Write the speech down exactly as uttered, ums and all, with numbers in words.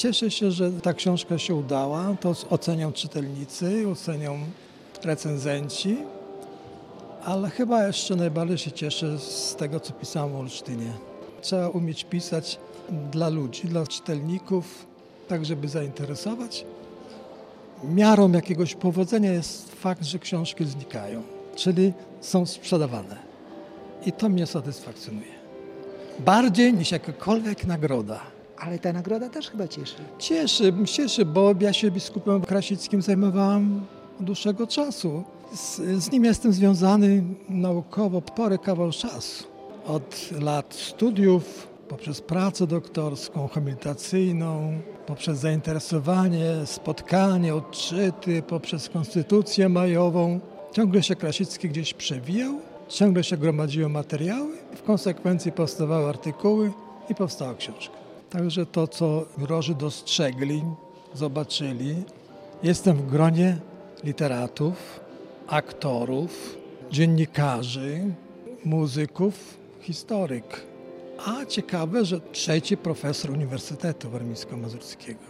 Cieszę się, że ta książka się udała. To ocenią czytelnicy, ocenią recenzenci, ale chyba jeszcze najbardziej się cieszę z tego, co pisałem o Olsztynie. Trzeba umieć pisać dla ludzi, dla czytelników, tak żeby zainteresować. Miarą jakiegoś powodzenia jest fakt, że książki znikają, czyli są sprzedawane. I to mnie satysfakcjonuje. Bardziej niż jakakolwiek nagroda. Ale ta nagroda też chyba cieszy. Cieszy, cieszy, bo ja się biskupem Krasickim zajmowałem od dłuższego czasu. Z, z nim jestem związany naukowo spory kawał czasu. Od lat studiów, poprzez pracę doktorską, habilitacyjną, poprzez zainteresowanie, spotkanie, odczyty, poprzez konstytucję majową. Ciągle się Krasicki gdzieś przewijał, ciągle się gromadziły materiały, w konsekwencji powstawały artykuły i powstała książka. Także to, co jurorzy dostrzegli, zobaczyli, jestem w gronie literatów, aktorów, dziennikarzy, muzyków, historyk. A ciekawe, że trzeci profesor Uniwersytetu Warmińsko-Mazurskiego.